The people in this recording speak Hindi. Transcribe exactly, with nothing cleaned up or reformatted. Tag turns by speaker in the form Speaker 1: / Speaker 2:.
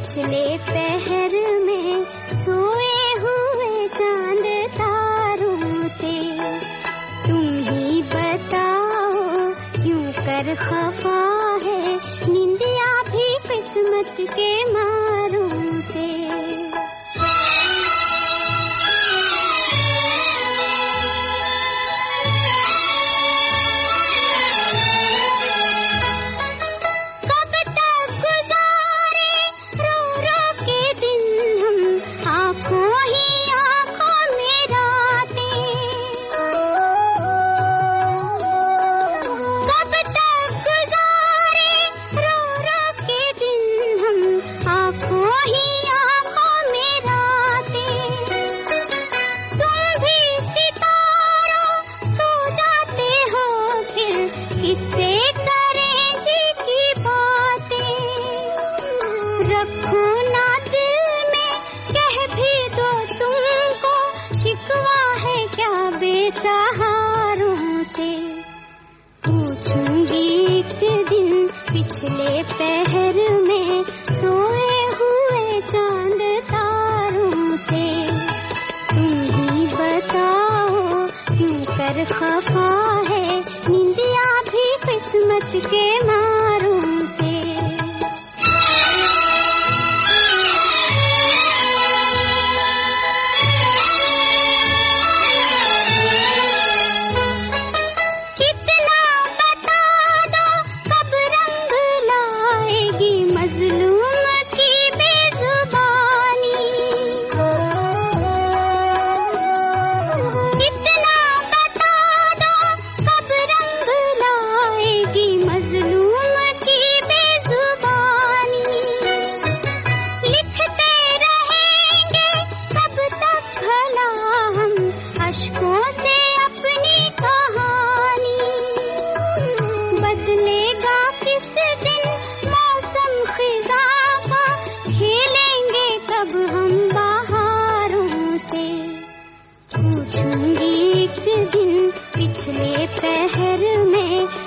Speaker 1: पिछले पहर में सोए हुए चांद तारों से तुम ही बताओ क्यों कर खफा है निंदिया भी किस्मत के मारों से। सहारों से पूछूंगी एक दिन पिछले पहर में सोए हुए चांद तारों से तुम ही बताओ क्यों कर खफा है निंदिया भी किस्मत के मारों से। पूछूंगी एक दिन पिछले पहर में